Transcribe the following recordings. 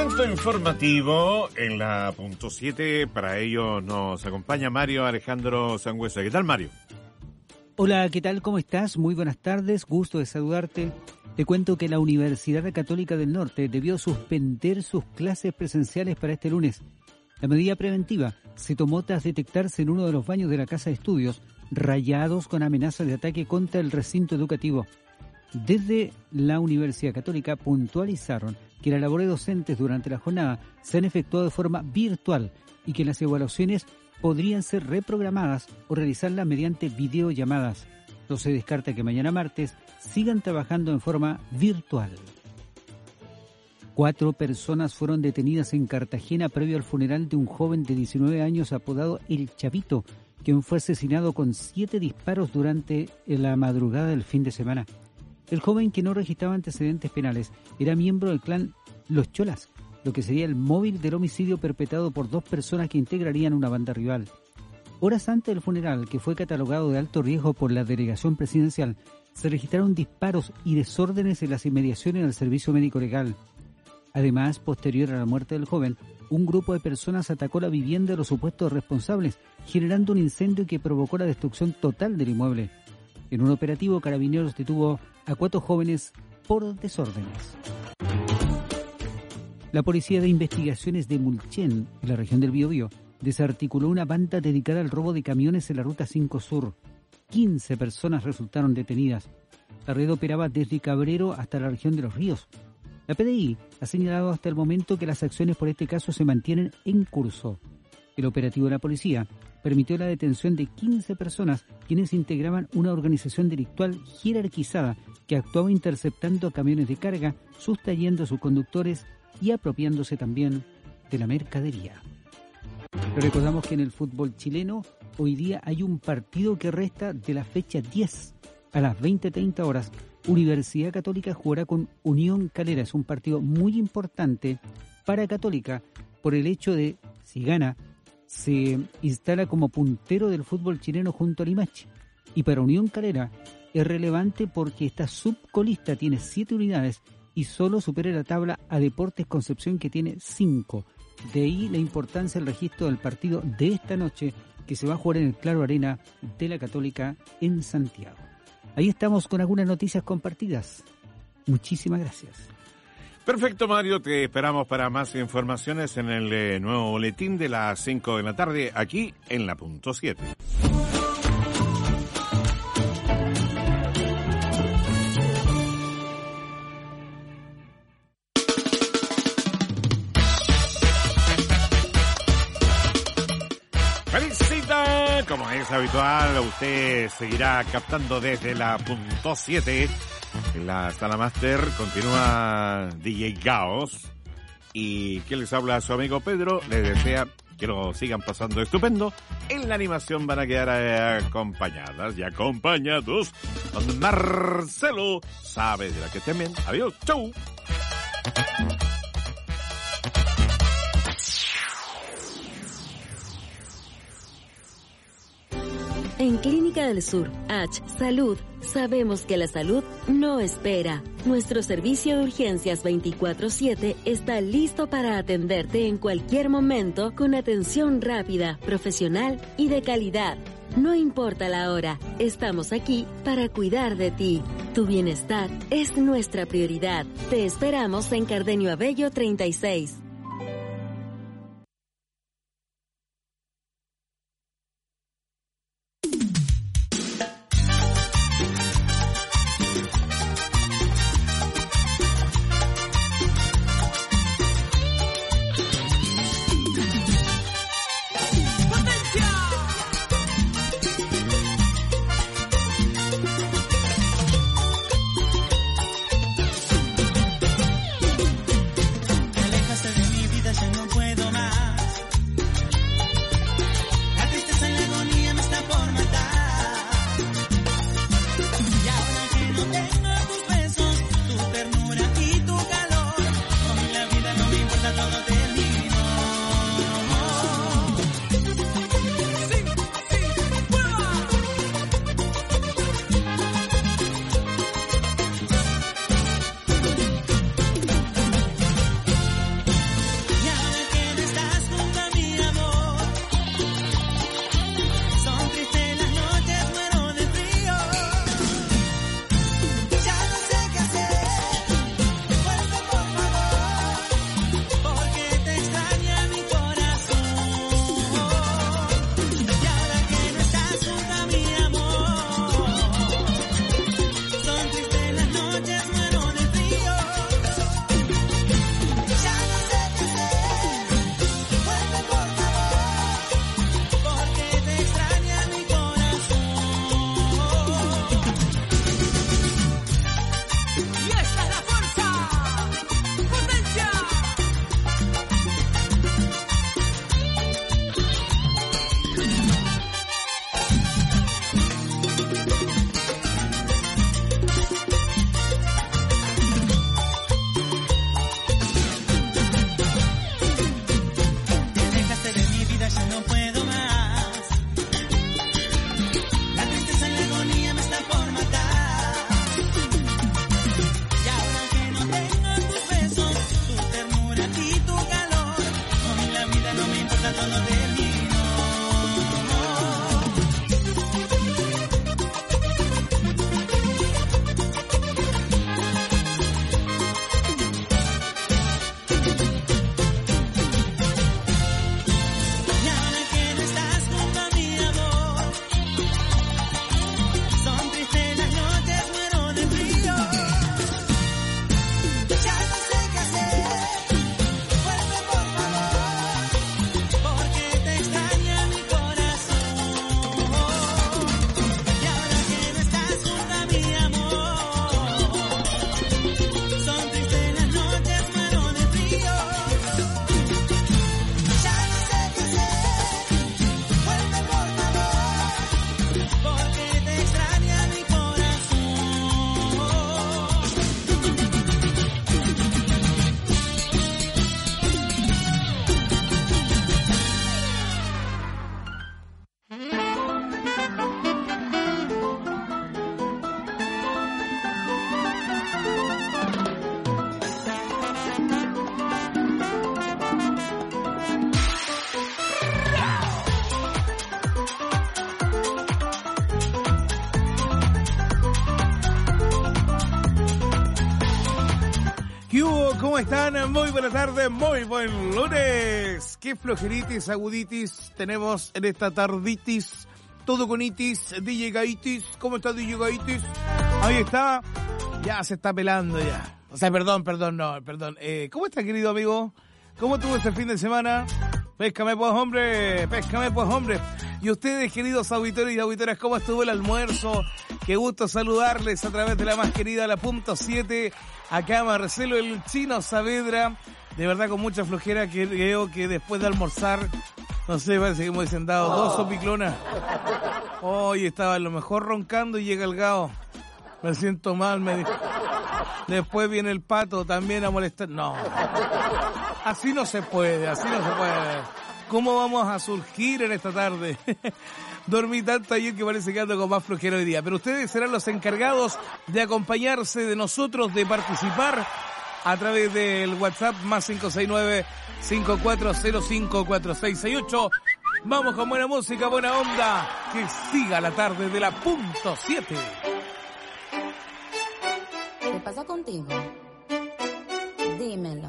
Momento informativo en la punto 7. Para ello nos acompaña Mario Alejandro Sangüesa. ¿Qué tal, Mario? Hola, ¿qué tal? ¿Cómo estás? Muy buenas tardes, gusto de saludarte. Te cuento que la Universidad Católica del Norte debió suspender sus clases presenciales para este lunes. La medida preventiva se tomó tras detectarse en uno de los baños de la Casa de Estudios rayados con amenazas de ataque contra el recinto educativo. Desde la Universidad Católica puntualizaron que las labores docentes durante la jornada se han efectuado de forma virtual y que las evaluaciones podrían ser reprogramadas o realizarlas mediante videollamadas. No se descarta que mañana martes sigan trabajando en forma virtual. 4 personas fueron detenidas en Cartagena previo al funeral de un joven de 19 años apodado El Chavito, quien fue asesinado con 7 disparos durante la madrugada del fin de semana. El joven, que no registraba antecedentes penales, era miembro del clan Los Cholas, lo que sería el móvil del homicidio perpetrado por 2 personas que integrarían una banda rival. Horas antes del funeral, que fue catalogado de alto riesgo por la delegación presidencial, se registraron disparos y desórdenes en las inmediaciones del servicio médico legal. Además, posterior a la muerte del joven, un grupo de personas atacó la vivienda de los supuestos responsables, generando un incendio que provocó la destrucción total del inmueble. En un operativo, Carabineros detuvo a 4 jóvenes por desórdenes. La Policía de Investigaciones de Mulchen, en la región del Biobío, desarticuló una banda dedicada al robo de camiones en la Ruta 5 Sur. 15 personas resultaron detenidas. La red operaba desde Cabrero hasta la región de Los Ríos. La PDI ha señalado hasta el momento que las acciones por este caso se mantienen en curso. El operativo de la policía permitió la detención de 15 personas quienes integraban una organización delictual jerarquizada que actuaba interceptando camiones de carga, sustrayendo a sus conductores y apropiándose también de la mercadería. Pero recordamos que en el fútbol chileno hoy día hay un partido que resta de la fecha 10 a las 20:30 horas. Universidad Católica jugará con Unión Calera. Es un partido muy importante para Católica por el hecho de, si gana, se instala como puntero del fútbol chileno junto a Limache. Y para Unión Calera es relevante porque esta subcolista tiene 7 unidades y solo supera la tabla a Deportes Concepción, que tiene 5. De ahí la importancia del registro del partido de esta noche, que se va a jugar en el Claro Arena de la Católica en Santiago. Ahí estamos con algunas noticias compartidas. Muchísimas gracias. Perfecto, Mario. Te esperamos para más informaciones en el nuevo boletín de las 5 de la tarde, aquí en la punto 7. Felicita, como es habitual, usted seguirá captando desde la punto 7. En la sala máster continúa DJ Gaos. Y que les habla su amigo Pedro, les desea que lo sigan pasando estupendo. En la animación van a quedar acompañadas y acompañados con Marcelo Saavedra. Que estén bien. Adiós. Chau. En Clínica del Sur, H Salud, sabemos que la salud no espera. Nuestro servicio de urgencias 24/7 está listo para atenderte en cualquier momento con atención rápida, profesional y de calidad. No importa la hora, estamos aquí para cuidar de ti. Tu bienestar es nuestra prioridad. Te esperamos en Cardenio Abello 36. Aléjate de ¿cómo están? Muy buenas tardes, muy buen lunes. ¿Qué flojeritis, aguditis tenemos en esta tarditis? Todo con itis, DJ Gaitis. ¿Cómo está DJ Gaitis? Ahí está. Ya se está pelando ya. O sea, perdón. ¿Cómo está, querido amigo? ¿Cómo estuvo este fin de semana? Péscame pues, hombre. Y ustedes, queridos auditores y auditoras, ¿cómo estuvo el almuerzo? Qué gusto saludarles a través de la más querida, la .7. Acá Marcelo, el Chino Saavedra. De verdad, con mucha flojera, que creo que después de almorzar, no sé, parece que hemos dado 2 sopiclonas. Hoy estaba a lo mejor roncando y llega el Gao. Me siento mal, me dijo. Después viene el Pato también a molestar. No. Así no se puede. ¿Cómo vamos a surgir en esta tarde? Dormí tanto ayer que parece que ando con más flojera hoy día. Pero ustedes serán los encargados de acompañarse de nosotros, de participar a través del WhatsApp más 569-5405-4668. Vamos con buena música, buena onda. Que siga la tarde de la .7. ¿Qué pasa contigo? Dímelo.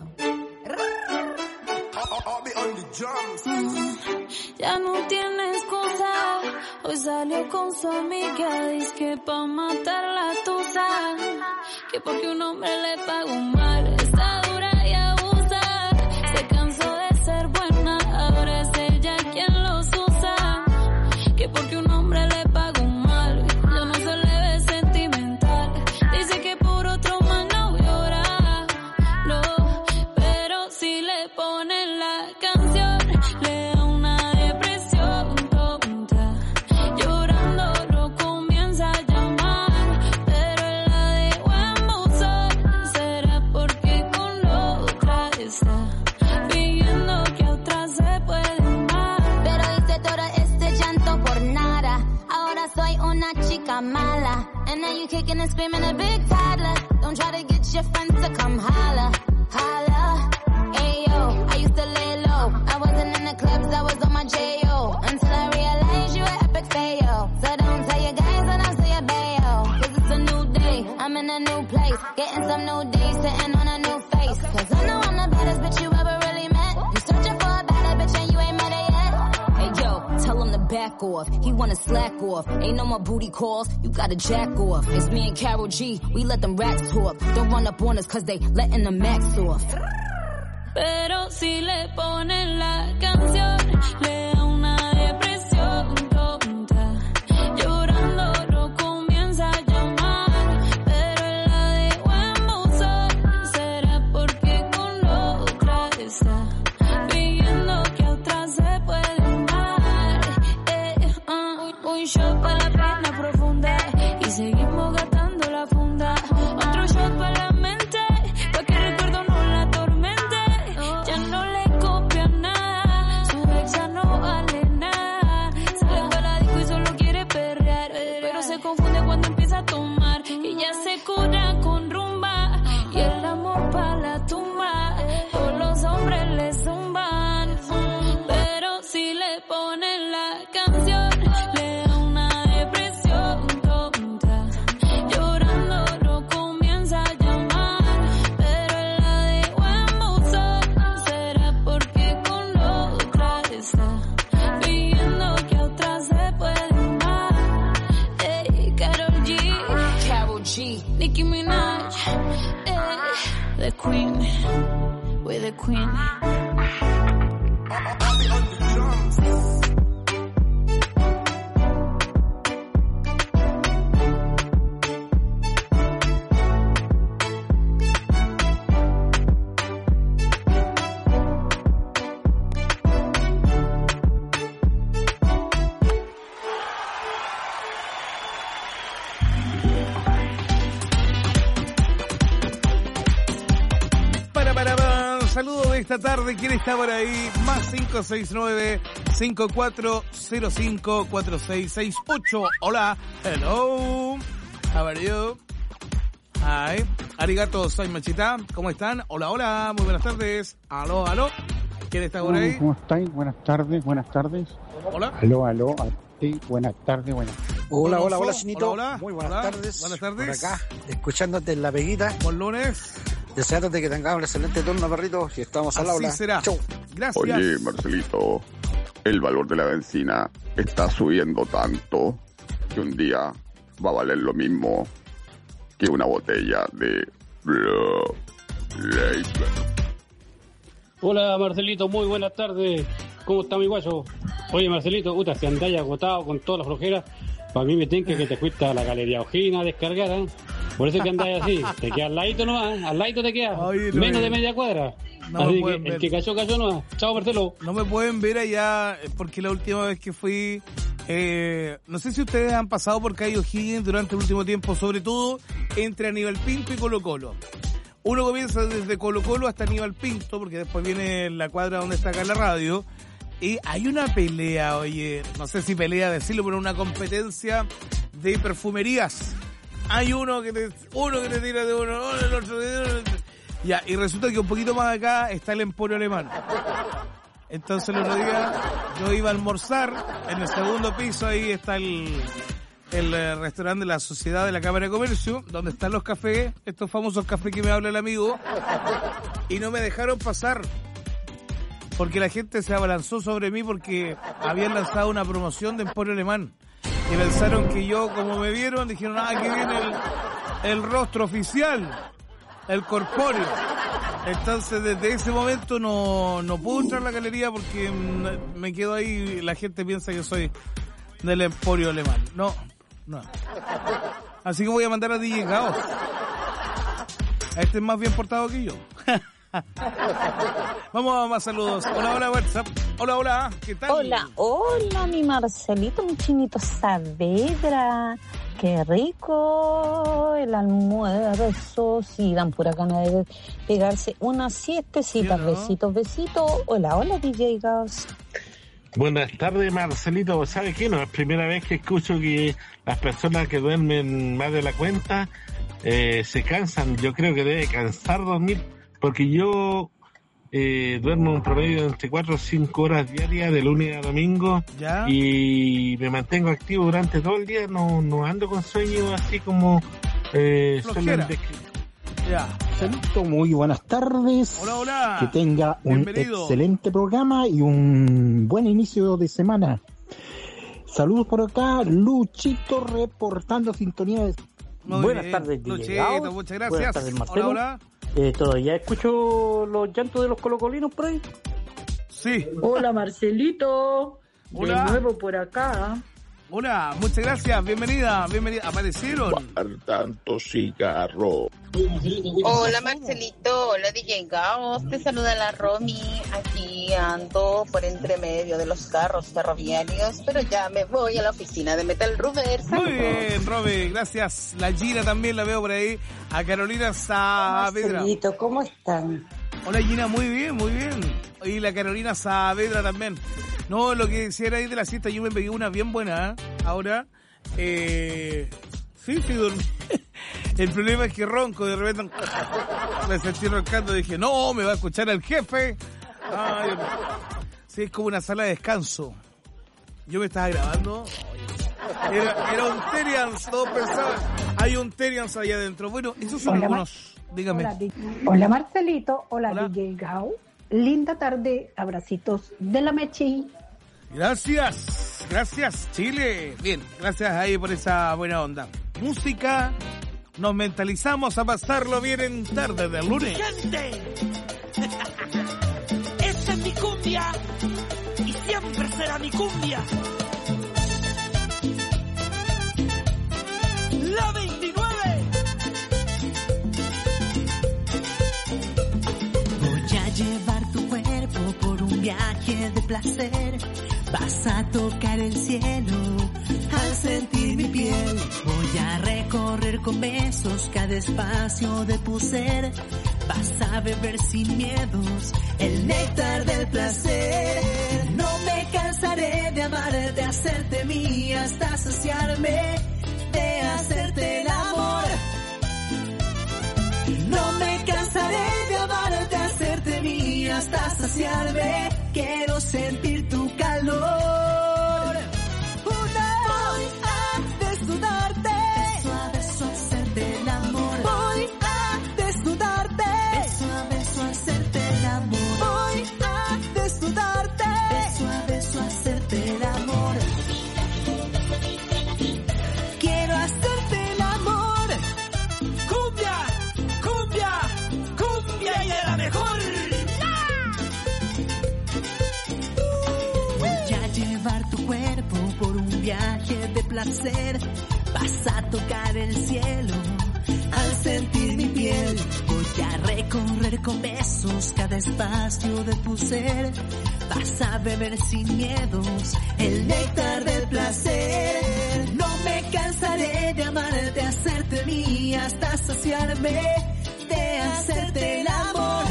Ya no tienes excusa. Hoy salió con su amiga, dice que pa' matar la tusa, que porque un hombre le pagó mal, está dura y abusa. Se cansó de ser buena, ahora es ella quien los usa, que porque un hombre le pagó mal, yo no se le ve sentimental. Dice que por otro más no llora, no, pero si le ponen la canción, le da una depresión tonta. Llorando lo comienza a llamar, pero él la dejó en buzón. Será porque con otra está fingiendo que a otra se puede amar. Pero hice todo este llanto por nada. Ahora soy una chica mala. And now you kicking and screaming a big toddler. Don't try to get your friends to come holla, holla. Ayo, I used to lay low. I wasn't in the clubs, I was on my J.O. Until I realized you were epic fail. So don't tell your guys when I say a bail. Cause it's a new day, I'm in a new place. Getting some new days, sitting on a new face. Cause I know I'm the baddest bitch you ever really met. You searching for a better bitch and you ain't met her yet. Hey yo, tell him to back off. He wanna slack off. Ain't no more booty calls, you gotta jack off. It's me and Karol G, we let them racks talk. Don't run up on us cause they letting the max off. Pero si le ponen la canción, le da una depresión tonta. Llorando lo comienza a llamar, pero él la dejó en buzón. Será porque con otra está fingiendo que a otra se puede amar. Un shot para la pena profunda y seguimos gastando la funda. Otro shot para la mente, pa' que el recuerdo no la atormente. Ya no le copia nada, su ex ya no vale nada. Sale para la disco y solo quiere perrear, pero se confunde cuando empieza a tomar. Y ya se cura con rumba y el amor pa' la tumba. Todos los hombres le zumban, pero si le ponen la canción, le da una depresión tonta. Llorando lo comienza a llamar, pero él la dejó en buzón. Será porque con otra está fingiendo que a otra se puede amar. Hey, Karol G, Nicki Minaj, the Queen, we're the Queen. Saludos de esta tarde, ¿quién está por ahí? Más 569-5405-4668. Hola, hello, how are you? Hi, arigato, soy Machita, ¿cómo están? Hola, muy buenas tardes. Aló, ¿quién está por ahí? ¿Cómo estáis? Buenas tardes. Hola. Aló, sí, buenas tardes. Hola, Chinito. Hola. Muy buenas tardes. Buenas tardes. Por acá, escuchándote en La Peguita. Buen lunes. Deseándote que tengamos un excelente turno, perrito, y estamos al aula. Así será. Chau. Gracias. Oye, Marcelito, el valor de la benzina está subiendo tanto que un día va a valer lo mismo que una botella de Blue. Hola Marcelito, muy buenas tardes. ¿Cómo está mi guayo? Oye Marcelito, puta, si andáis agotado con todas las flojeras, para mí me tinca que te fuiste a la Galería Ojina a descargar, ¿eh? Por eso que andáis así, te quedas al ladito nomás, al ladito te quedas, menos de media cuadra. No así me que ver. el que cayó nomás. Chao Marcelo. No me pueden ver allá porque la última vez que fui, no sé si ustedes han pasado por Calle O'Higgins durante el último tiempo, sobre todo entre Aníbal Pinto y Colo Colo. Uno comienza desde Colo Colo hasta Aníbal Pinto, porque después viene la cuadra donde está acá la radio, y hay una pelea, oye, no sé si pelea decirlo, pero una competencia de perfumerías. Hay uno que te tira de uno, el otro de otro. Ya, y resulta que un poquito más acá está el Emporio Alemán. Entonces el otro día yo iba a almorzar, en el segundo piso ahí está el restaurante de la Sociedad de la Cámara de Comercio, donde están los cafés, estos famosos cafés que me habla el amigo, y no me dejaron pasar, porque la gente se abalanzó sobre mí porque habían lanzado una promoción de Emporio Alemán, y pensaron que yo, como me vieron, dijeron, aquí viene el rostro oficial, el corpóreo. Entonces desde ese momento no puedo entrar a la galería porque me quedo ahí y la gente piensa que soy del Emporio Alemán. No. Así que voy a mandar a DJ Gaos. Este es más bien portado que yo. Vamos a más saludos. Hola, WhatsApp. Hola, ¿qué tal? Hola, mi Marcelito, mi chinito Saavedra. Qué rico el almuerzo. Sí, dan pura gana de pegarse una siestecita. ¿Sí, no? Besitos. Hola, DJ Gaos. Buenas tardes, Marcelito. ¿Sabe qué? No es primera vez que escucho que las personas que duermen más de la cuenta se cansan. Yo creo que debe cansar dormir, porque yo duermo un promedio de entre 4 o 5 horas diarias de lunes a domingo. ¿Ya? Y me mantengo activo durante todo el día. No ando con sueño así como suelen describir. Ya. Marcelito, muy buenas tardes. Hola. Que tenga bienvenido. Un excelente programa y un buen inicio de semana. Saludos por acá, Luchito reportando sintonía. Buenas tardes, Luchito, muchas gracias. Buenas tardes, Marcelo. Hola. ¿Todavía escucho los llantos de los colocolinos por ahí? Sí. Hola, Marcelito. Hola. De nuevo por acá. Hola, muchas gracias, bienvenida. Aparecieron. Tanto cigarro. Hola Marcelito, hola DJ Gaos, te saluda la Romy, aquí ando por entre medio de los carros ferroviarios, pero ya me voy a la oficina de Metal Ruber. Muy bien, Romy, gracias. La Gina también la veo por ahí, a Carolina Saavedra. Marcelito, ¿cómo están? Hola Gina, muy bien. Y la Carolina Saavedra también. No, lo que decía era ahí de la siesta, yo me pegué una bien buena, ¿eh? Ahora, sí, dormí. El problema es que ronco, de repente me sentí roncando, dije, no, me va a escuchar el jefe. Ay, sí, es como una sala de descanso. Yo me estaba grabando. Era un Terians, todos pensaban, hay un Terians allá adentro. Bueno, esos son algunos, dígame. Hola Marcelito, hola DJ Gao. Linda tarde, abracitos de la Mechi. Gracias Chile. Bien, gracias ahí por esa buena onda. Música, nos mentalizamos a pasarlo bien en tarde del lunes. ¡Gente! Esta es mi cumbia y siempre será mi cumbia. La 29. Voy a llevar tu cuerpo por un viaje de placer. Vas a tocar el cielo al sentir mi piel. Voy a recorrer con besos cada espacio de tu ser. Vas a beber sin miedos el néctar del placer. No me cansaré de amar, de hacerte mía hasta saciarme, de hacerte el amor. No me cansaré de amar, de hacerte mía hasta saciarme. Quiero sentir tu calor. Voy a desnudarte, beso a beso hacerte el amor. Voy a desnudarte, un viaje de placer. Vas a tocar el cielo al sentir mi piel. Voy a recorrer con besos cada espacio de tu ser. Vas a beber sin miedos el néctar del placer. No me cansaré de amarte, hacerte mía hasta saciarme, de hacerte el amor.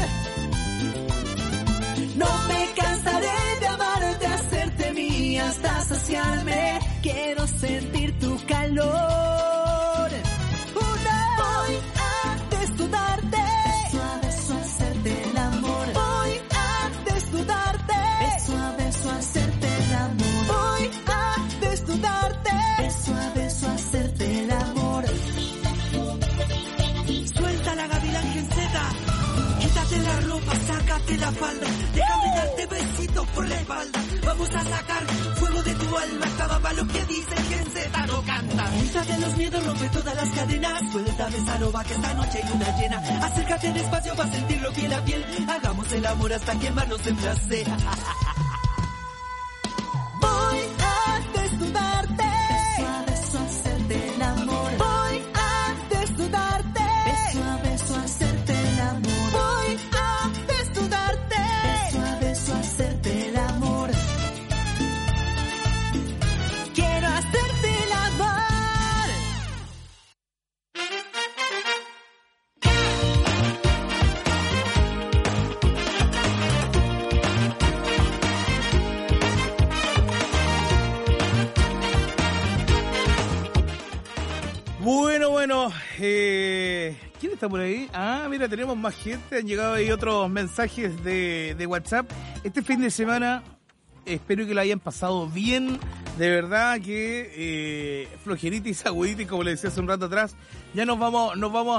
No me cansaré de amarte, hacerte mía hasta saciarme. Quiero sentir tu calor. Voy a desnudarte, beso a beso hacerte el amor. Voy a desnudarte, beso a beso hacerte el amor. Voy a desnudarte, beso a beso hacerte el amor. Suelta la gavilán genceta, quítate la ropa, sácate la falda, déjame darte besitos por la espalda. Vamos a sacar fuego de tu alma, cada malo que dice genceta no canta. Quítate los miedos, rompe todas las cadenas, suéltame esa loba que esta noche hay luna llena. Acércate despacio para sentirlo piel a piel, hagamos el amor hasta quemarnos en placer. Voy a desnudarte, beso a beso hacerte el amor. Voy a desnudarte, beso a beso hacerte el amor. Voy a desnudarte, beso a beso hacerte el amor. Quiero hacerte el amor. Bueno, ¿quién está por ahí? Ah, mira, tenemos más gente, han llegado ahí otros mensajes de WhatsApp. Este fin de semana espero que lo hayan pasado bien, de verdad que flojeritis, aguditis, como le decía hace un rato atrás, ya nos vamos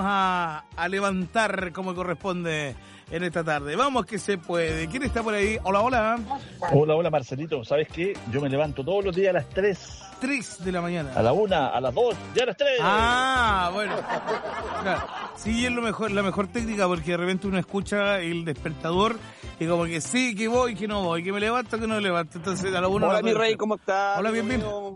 a levantar como corresponde en esta tarde. Vamos que se puede. ¿Quién está por ahí? Hola, hola. Hola, Marcelito. ¿Sabes qué? Yo me levanto todos los días a las 3. 3 de la mañana. A la 1, a las 2, ya a las 3. Ah, bueno. Claro. Sí, es la mejor técnica porque de repente uno escucha el despertador y como que sí, que voy, que no voy, que me levanto, que no me levanto. Entonces a la 1. Hola, mi rey, ¿cómo estás? Hola, bien.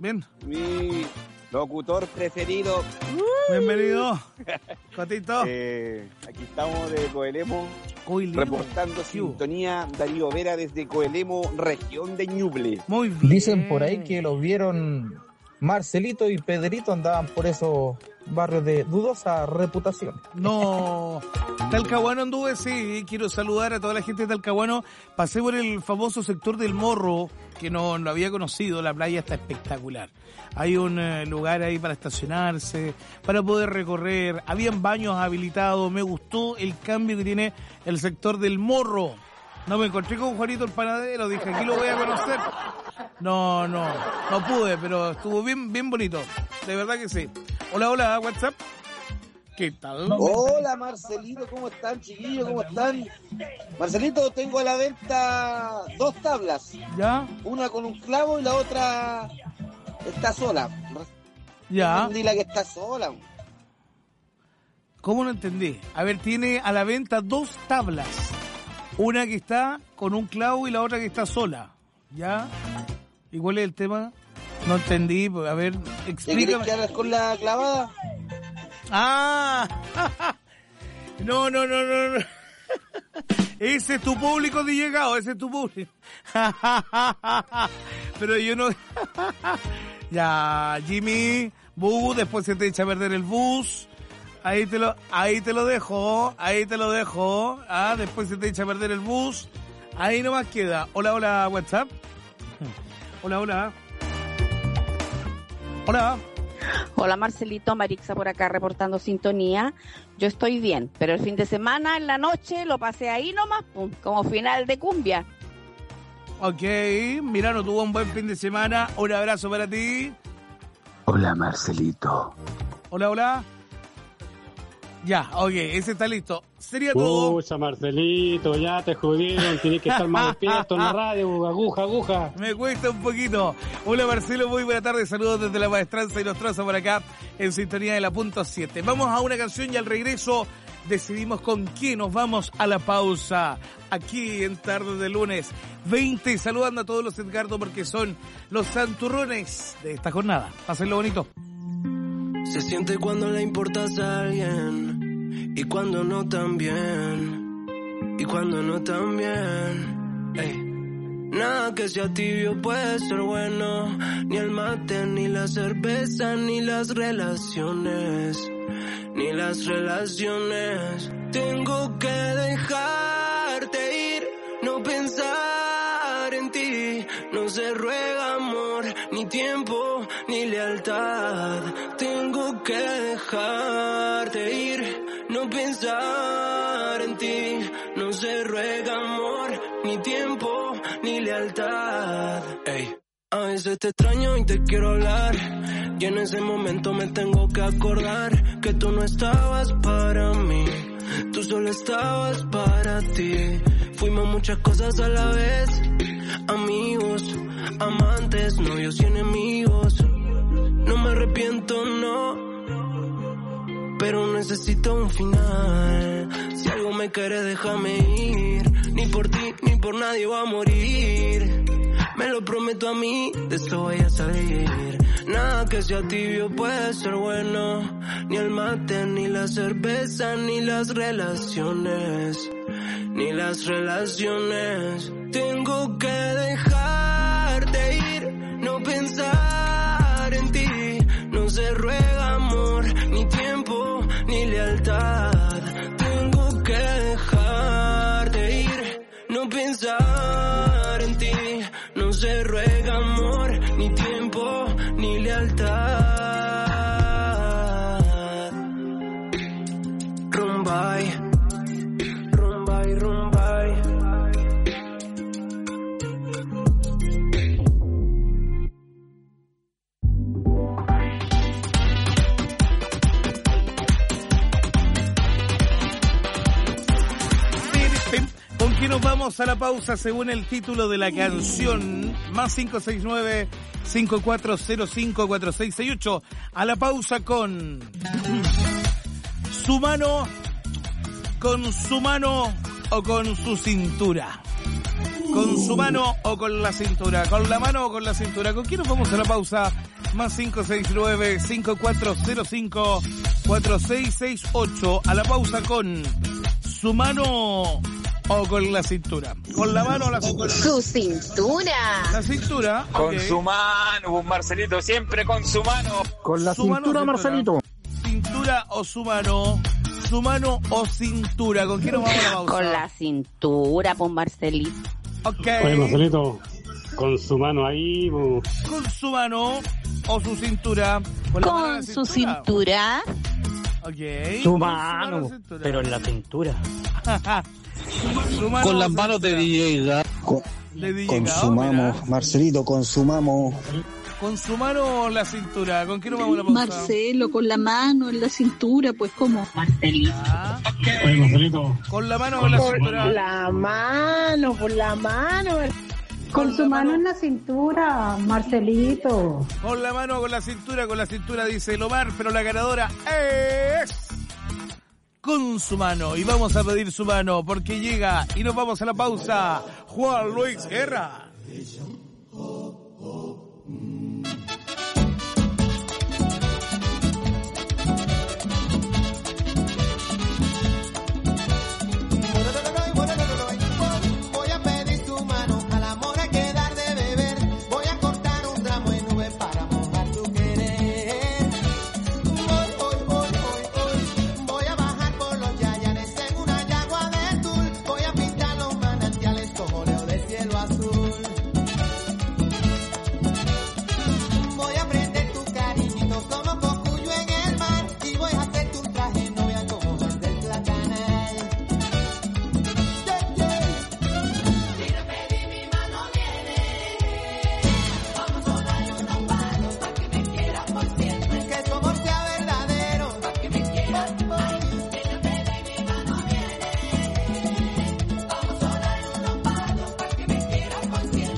Mi locutor preferido. Bienvenido. Cotito. Aquí estamos de Coelemo. Reportando sintonía, Darío Vera desde Coelemo, región de Ñuble. Muy bien. Dicen por ahí que lo vieron Marcelito y Pedrito, andaban por esos barrios de dudosa reputación. No, Talcahuano anduve, sí, quiero saludar a toda la gente de Talcahuano. Pasé por el famoso sector del Morro, que no lo había conocido, la playa está espectacular. Hay un lugar ahí para estacionarse, para poder recorrer, habían baños habilitados, me gustó el cambio que tiene el sector del Morro. No me encontré con Juanito el panadero, dije, aquí lo voy a conocer. No pude, pero estuvo bien bonito, de verdad que sí. Hola, WhatsApp. ¿Qué tal? Hola, Marcelito, ¿cómo están, chiquillos? ¿Cómo están? Marcelito, tengo a la venta 2 tablas. ¿Ya? Una con un clavo y la otra está sola. ¿Ya? Entendí la que está sola. ¿Cómo no entendí? A ver, tiene a la venta 2 tablas. Una que está con un clavo y la otra que está sola. ¿Ya? ¿Y cuál es el tema? No entendí. A ver, explícame. ¿Quieres que hagas con la clavada? ¡Ah! No. Ese es tu público de llegado, ese es tu público. Pero yo no... Ya, Jimmy, después se te echa a perder el bus. Ahí te lo dejo. Ah, después se te echa a perder el bus. Ahí nomás queda. Hola, WhatsApp. Hola. Hola, Marcelito, Marixa por acá reportando sintonía. Yo estoy bien, pero el fin de semana, en la noche, lo pasé ahí nomás, pum, como final de cumbia. Ok, Mirano tuvo un buen fin de semana. Un abrazo para ti. Hola, Marcelito. Hola. Ya, ok, ese está listo. Sería todo. Pucha, Marcelito, ya te jodieron. Tienes que estar más despierto en la radio. Aguja. Me cuesta un poquito. Hola, Marcelo, muy buena tarde. Saludos desde la maestranza y los trazos por acá en sintonía de la .7. Vamos a una canción y al regreso decidimos con quién nos vamos a la pausa. Aquí en Tarde de Lunes 20, saludando a todos los Edgardo porque son los santurrones de esta jornada. Pásenlo bonito. Se siente cuando le importas a alguien y cuando no tan bien, y cuando no tan bien. Ey. Nada que sea tibio puede ser bueno, ni el mate, ni la cerveza, ni las relaciones, ni las relaciones. Tengo que dejarte ir, no pensar en ti. No se ruega amor, ni tiempo, ni lealtad. Tengo que dejarte ir, no pensar en ti. No se ruega amor, ni tiempo, ni lealtad. Ey. A veces te extraño y te quiero hablar, y en ese momento me tengo que acordar que tú no estabas para mí, tú solo estabas para ti. Fuimos muchas cosas a la vez, amigos, amantes, novios y enemigos. No me arrepiento, no, pero necesito un final. Si algo me quiere, déjame ir. Ni por ti, ni por nadie voy a morir. Me lo prometo a mí, de esto voy a salir. Nada que sea tibio puede ser bueno, ni el mate, ni la cerveza, ni las relaciones, ni las relaciones. Tengo que dejarte ir, no pensar en ti. No se ruega amor, ni tiempo, ni lealtad. Tengo que dejarte ir, no pensar en ti. No se ruega amor, ni tiempo, ni lealtad. Rumbay, rumbay, rumbay. ¿Con qué nos vamos a la pausa según el título de la canción? Más 569-5405-4668. A la pausa con su mano o con su cintura. Con su mano o con la cintura. Con la mano o con la cintura. ¿Con quién nos vamos a la pausa? Más 569-5405-4668. A la pausa con su mano o con la cintura. Con la mano o la cintura. Su cintura. La cintura. Con okay. su mano, Marcelito, siempre con su mano. Con la cintura, Marcelito. Cintura o su mano. Su mano o cintura. ¿Con quién nos vamos a la pausa? Con la cintura, pues Marcelito. Ok. Oye, Marcelito, con su mano ahí. Con su mano o su cintura. Con su cintura. Ok. Su mano, pero en la cintura. Con las manos de DJ Consumamos, Marcelito, consumamos. Con su mano o la cintura. ¿Con quién nos vamos a la pausa? Marcelo, con la mano en la cintura, pues ¿cómo? Marcelito. Oye, Marcelito. Con la mano o la cintura. Con la mano. Con su mano en la cintura, Marcelito. Con la mano o con la cintura dice el Omar, pero la ganadora es con su mano. Y vamos a pedir su mano porque llega y nos vamos a la pausa. Juan Luis Guerra. Voy a pedir tu mano, al amor hay que dar de beber. Voy a cortar un ramo en nube para mojar tu querer. Hoy, voy a bajar por los yayanes en una yagua de tul. Voy a pintar los manantiales como leo de cielo azul. Voy a prender tu cariñito como cocuyo en el mar. Y voy a hacerte un traje novia como Juan del Platanal. Que su amor sea verdadero, pa' que me quieras por siempre. Si no me de mi mano viene, vamos a dar unos palos, pa' que me quieras por siempre.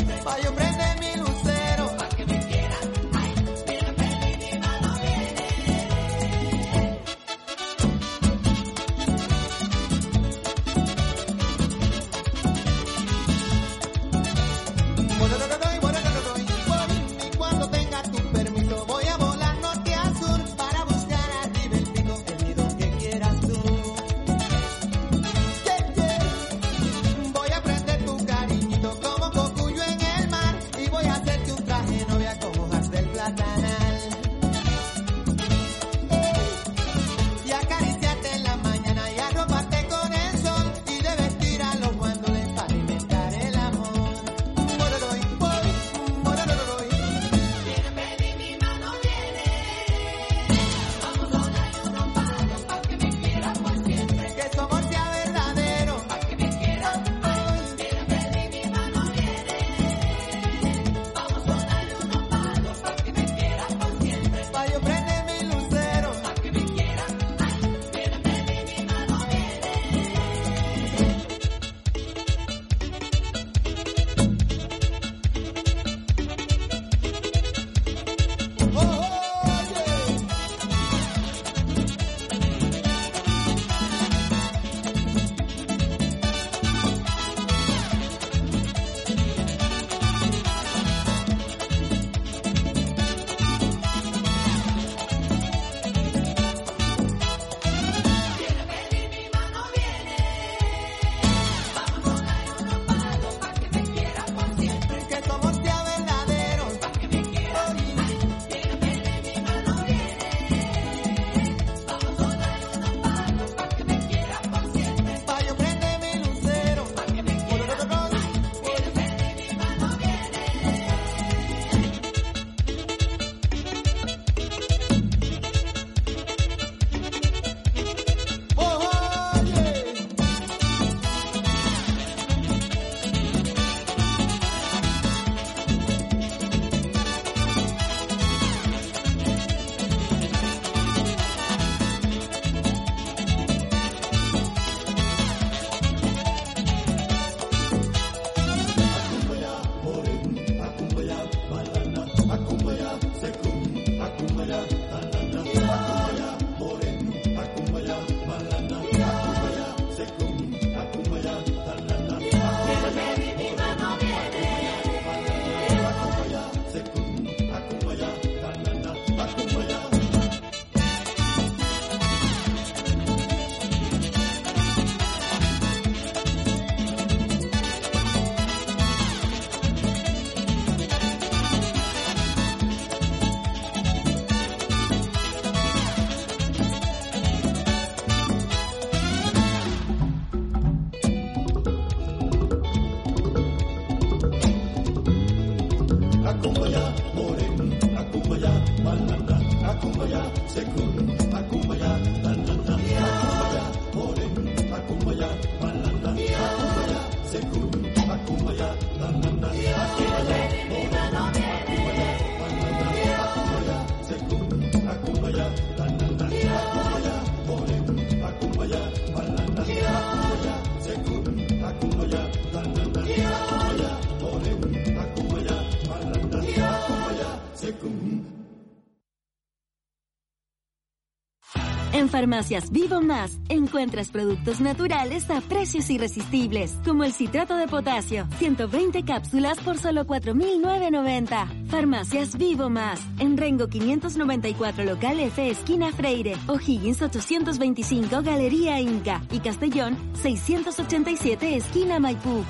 En Farmacias Vivo Más encuentras productos naturales a precios irresistibles, como el citrato de potasio, 120 cápsulas por solo 4.990. Farmacias Vivo Más, en Rengo 594 local F esquina Freire, O'Higgins 825 Galería Inca y Castellón 687 esquina Maipú.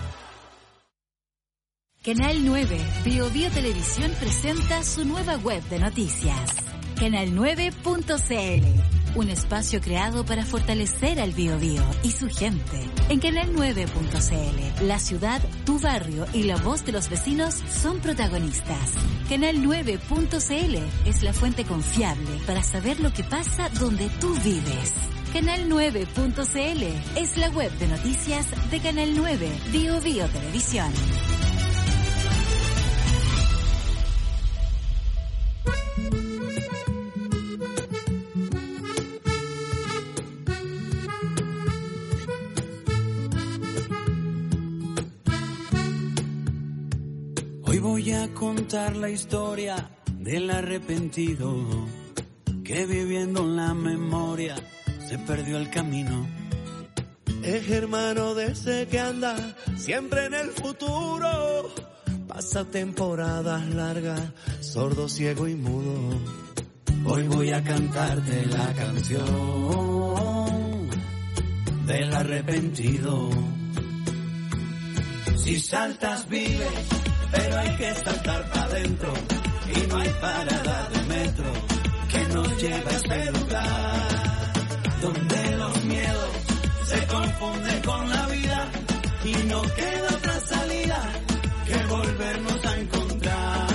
Canal 9, Bio Televisión presenta su nueva web de noticias. Canal9.cl, un espacio creado para fortalecer al Biobío y su gente. En Canal9.cl, la ciudad, tu barrio y la voz de los vecinos son protagonistas. Canal9.cl es la fuente confiable para saber lo que pasa donde tú vives. Canal9.cl es la web de noticias de Canal 9, Bio Televisión. Hoy voy a contar la historia del arrepentido que viviendo en la memoria se perdió el camino. Es hermano de ese que anda siempre en el futuro, pasa temporadas largas, sordo, ciego y mudo. Hoy voy a cantarte la canción del arrepentido. Si saltas vives, pero hay que saltar para adentro y no hay parada de metro que nos lleve a este lugar donde los miedos se confunden con la vida y no queda otra salida que volvernos a encontrar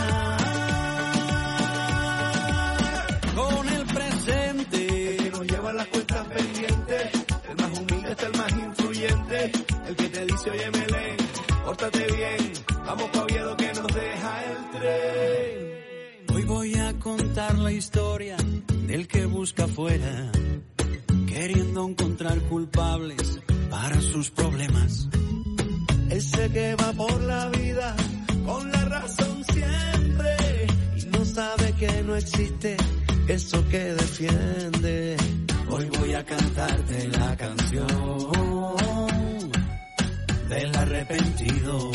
con el presente. El que nos lleva las cuentas pendientes, el más humilde es el más influyente, el que te dice oye Melén, pórtate bien, vamos pa' Oviedo que nos deja el tren. Hoy voy a contar la historia del que busca afuera, queriendo encontrar culpables para sus problemas. Ese que va por la vida con la razón siempre y no sabe que no existe eso que defiende. Hoy voy a cantarte la canción del arrepentido.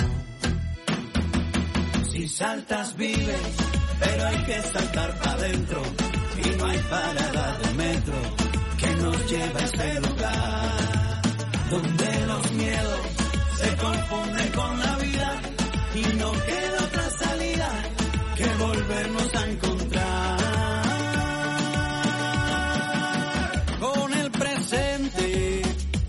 Si saltas vives, pero hay que saltar para adentro y no hay parada de metro que nos lleve a ese lugar donde los miedos se confunden con la vida y no queda otra salida que volvernos a encontrar con el presente.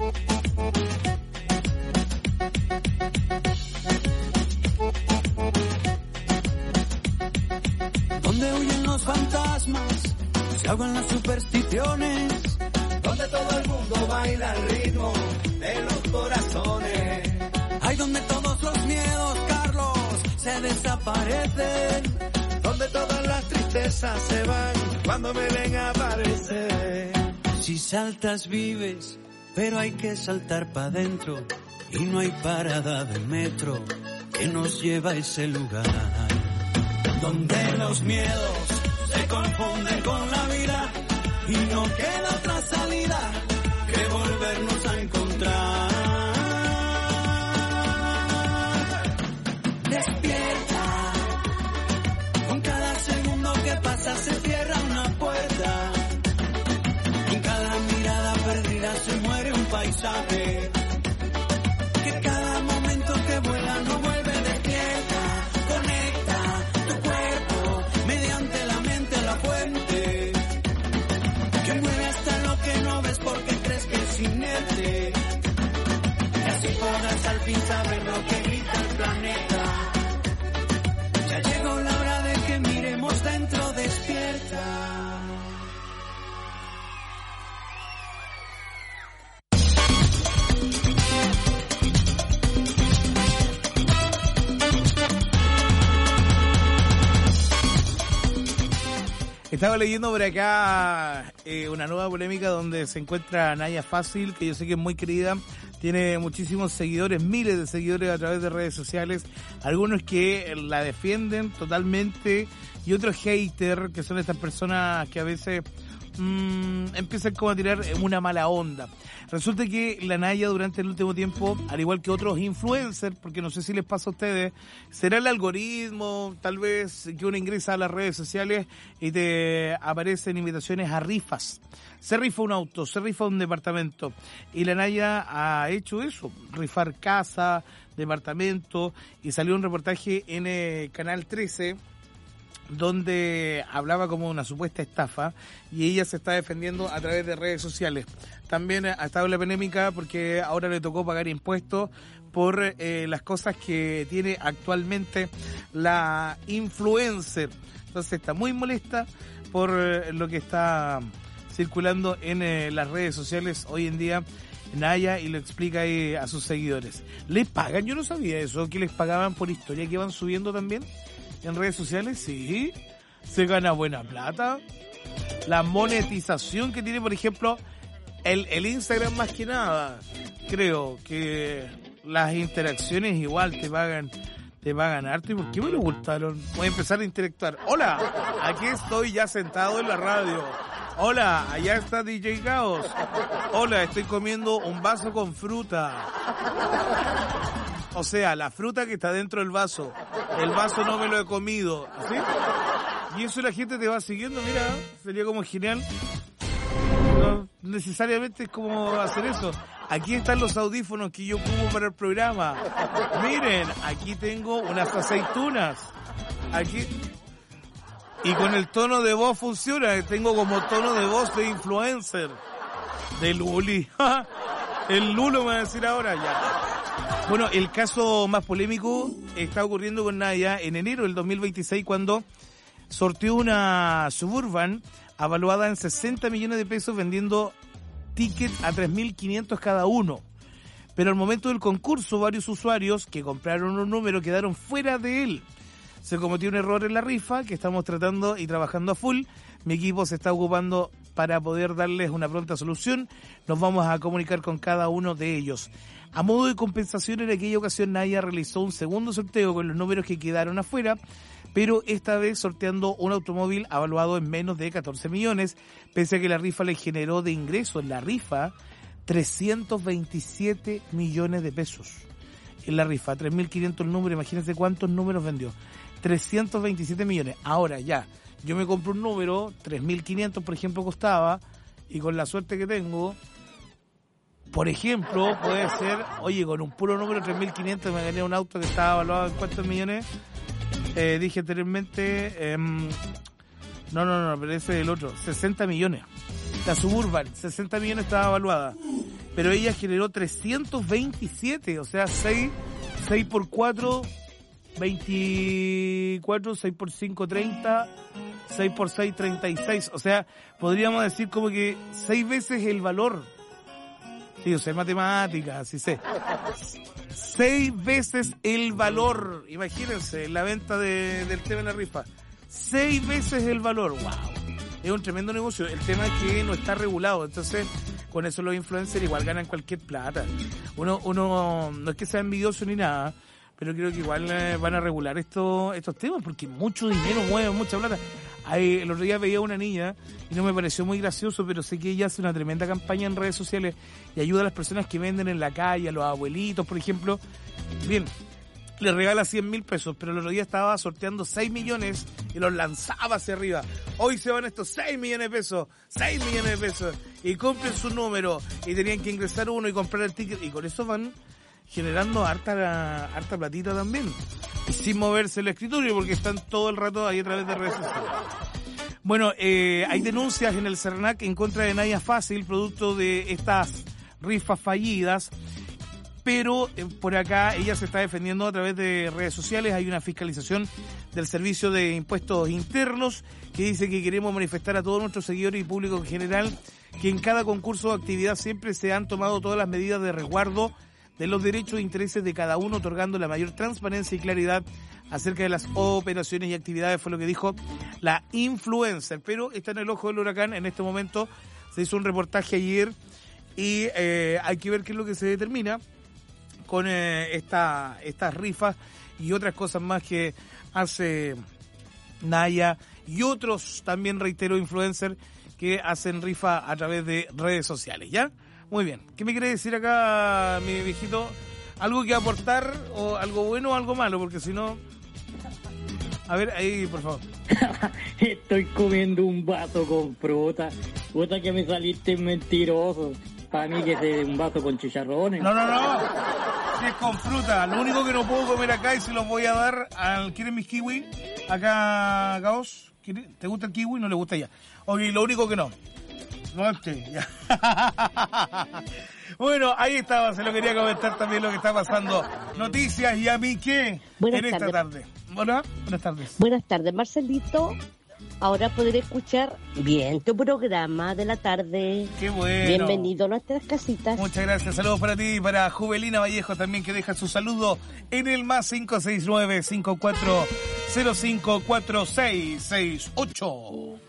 Donde huyen los fantasmas, se ahogan las supersticiones, donde todo el mundo baila al ritmo de los corazones. Hay donde todos los miedos, Carlos, se desaparecen, donde todas las tristezas se van cuando Belén aparece. Si saltas vives, pero hay que saltar para adentro y no hay parada de metro que nos lleva a ese lugar donde los miedos se confunden con la vida y no queda otra salida que volvernos a encontrar. Despierta, con cada segundo que pasa se cierra una puerta, en cada mirada perdida se muere un paisaje, que cada momento que vuela no vuelve. Despierta, conecta tu cuerpo mediante la mente a la fuente, que mueve hasta lo que no ves porque crees que es inerte, y así podrás al fin saber lo que grita el planeta. Ya llegó la hora de que miremos dentro. Despierta. Estaba leyendo por acá una nueva polémica donde se encuentra Naya Fácil, que yo sé que es muy querida, tiene muchísimos seguidores, miles de seguidores a través de redes sociales, algunos que la defienden totalmente y otros haters, que son estas personas que a veces empiezan como a tirar una mala onda. Resulta que la Naya durante el último tiempo, al igual que otros influencers, porque no sé si les pasa a ustedes, será el algoritmo, tal vez que uno ingresa a las redes sociales y te aparecen invitaciones a rifas. Se rifa un auto, se rifa un departamento. Y la Naya ha hecho eso, rifar casa, departamento, y salió un reportaje en Canal 13 donde hablaba como una supuesta estafa y ella se está defendiendo a través de redes sociales. También ha estado en la polémica porque ahora le tocó pagar impuestos por las cosas que tiene actualmente la influencer. Entonces está muy molesta por lo que está circulando en las redes sociales hoy en día Naya, y lo explica ahí a sus seguidores. ¿Les pagan? Yo no sabía eso, que les pagaban por historia que van subiendo también en redes sociales. Sí, se gana buena plata. La monetización que tiene, por ejemplo, el Instagram, más que nada, creo que las interacciones igual te pagan harto. ¿Y por qué me lo gustaron? Voy a empezar a interactuar. Hola, aquí estoy ya sentado en la radio. Hola, allá está DJ Caos. Hola, estoy comiendo un vaso con fruta. O sea, la fruta que está dentro del vaso. El vaso no me lo he comido. ¿Sí? Y eso la gente te va siguiendo, mira, sería como genial. No necesariamente es como hacer eso. Aquí están los audífonos que yo ocupo para el programa. Miren, aquí tengo unas aceitunas. Aquí. Y con el tono de voz funciona. Tengo como tono de voz de influencer. De Luli. El Lulo me va a decir ahora ya. Bueno, el caso más polémico está ocurriendo con Naya en enero del 2026 cuando sorteó una Suburban avaluada en 60 millones de pesos vendiendo tickets a 3.500 cada uno. Pero al momento del concurso varios usuarios que compraron un número quedaron fuera de él. Se cometió un error en la rifa que estamos tratando y trabajando a full. Mi equipo se está ocupando para poder darles una pronta solución. Nos vamos a comunicar con cada uno de ellos. A modo de compensación, en aquella ocasión Naya realizó un segundo sorteo con los números que quedaron afuera, pero esta vez sorteando un automóvil avaluado en menos de 14 millones, pese a que la rifa le generó de ingreso en la rifa 327 millones de pesos. En la rifa, 3.500 el número, imagínense cuántos números vendió. 327 millones. Ahora ya, yo me compro un número, 3.500 por ejemplo costaba, y con la suerte que tengo, por ejemplo, puede ser, oye, con un puro número 3.500 me gané un auto que estaba evaluado en cuántos millones. Dije anteriormente, no, pero ese es el otro, 60 millones. La Suburban, 60 millones estaba evaluada, pero ella generó 327, o sea, 6 por 4, 24, 6 por 5, 30, 6 por 6, 36, o sea, podríamos decir como que 6 veces el valor. Sí, yo sé matemáticas, sí sé. 6 veces el valor, imagínense, la venta del tema de la rifa. 6 veces el valor, wow. Es un tremendo negocio. El tema es que no está regulado, entonces con eso los influencers igual ganan cualquier plata. Uno no es que sea envidioso ni nada, pero creo que igual van a regular estos temas porque mucho dinero mueve, mucha plata. El otro día veía una niña y no me pareció muy gracioso, pero sé que ella hace una tremenda campaña en redes sociales y ayuda a las personas que venden en la calle, a los abuelitos, por ejemplo. Bien, le regala 100.000 pesos, pero el otro día estaba sorteando 6 millones y los lanzaba hacia arriba. Hoy se van estos 6 millones de pesos, 6 millones de pesos, y compren su número, y tenían que ingresar uno y comprar el ticket, y con eso van generando harta platita también, y sin moverse el escritorio, porque están todo el rato ahí a través de redes sociales. Bueno, hay denuncias en el Cernac en contra de Naya Fácil, producto de estas rifas fallidas, pero por acá ella se está defendiendo a través de redes sociales. Hay una fiscalización del Servicio de Impuestos Internos que dice que queremos manifestar a todos nuestros seguidores y público en general que en cada concurso o actividad siempre se han tomado todas las medidas de resguardo de los derechos e intereses de cada uno, otorgando la mayor transparencia y claridad acerca de las operaciones y actividades, fue lo que dijo la influencer. Pero está en el ojo del huracán en este momento. Se hizo un reportaje ayer y hay que ver qué es lo que se determina con estas rifas y otras cosas más que hace Naya y otros también, reitero, influencers que hacen rifa a través de redes sociales, ¿ya? Muy bien. ¿Qué me quiere decir acá, mi viejito? ¿Algo que aportar o algo bueno o algo malo? Porque si no... A ver, ahí, por favor. Estoy comiendo un vaso con fruta. Puta que me saliste mentiroso. Para mí que es un vaso con chicharrones. No. Es con fruta. Lo único que no puedo comer acá y se los voy a dar al... ¿Quieren mis kiwi? Acá, Gaos. ¿Te gusta el kiwi? No le gusta ya. Ok, lo único que no. No ya. Bueno, ahí estaba. Se lo quería comentar también lo que está pasando. Noticias y a mí qué en esta tarde. Hola, buenas tardes. Buenas tardes, Marcelito. Ahora podré escuchar bien tu programa de la tarde. Qué bueno. Bienvenido a nuestras casitas. Muchas gracias. Saludos para ti y para Juvelina Vallejo también, que deja su saludo en el más 569-5405-4668.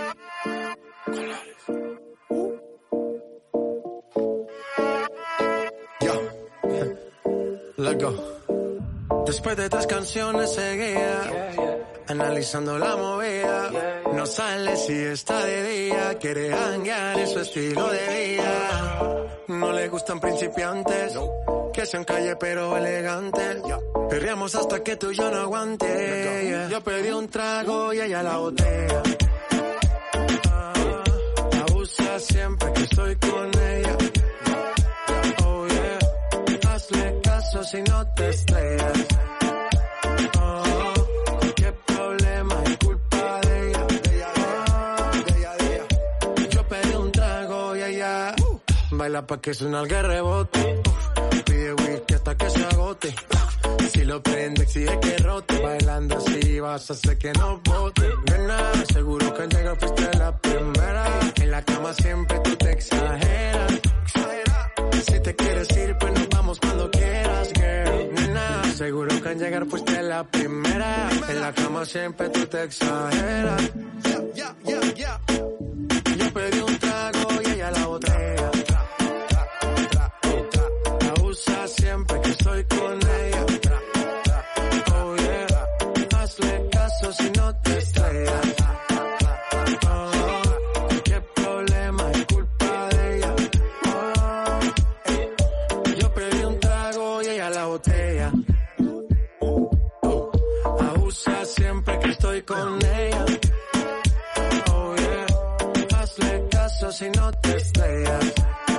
Loco. Después de 3 canciones seguía analizando la movida. No sale si está de día, quiere hanguear en su estilo de vida. No le gustan principiantes, que sean calle pero elegantes. Perreamos hasta que tú y yo no aguante. Yo pedí un trago y ella la botella. Abusa siempre que estoy con ella. Oh yeah, hazle caso si no te estrellas. Baila pa' que suena el rebote. Pide whisky hasta que se agote. Si lo prende, exige que rote. Bailando así vas a hacer que no bote. Nena, seguro que al llegar fuiste la primera. En la cama siempre tú te exageras. Si te quieres ir, pues nos vamos cuando quieras, girl. Nena, seguro que al llegar fuiste la primera. En la cama siempre tú te exageras. Yo pedí un trago y ella la botella. Siempre que estoy con ella. Oh yeah, hazle caso si no te estrellas. Oh, qué problema es culpa de ella. Oh, yo pedí un trago y ella la botella. Abusa siempre que estoy con ella. Oh yeah, hazle caso si no te estrellas.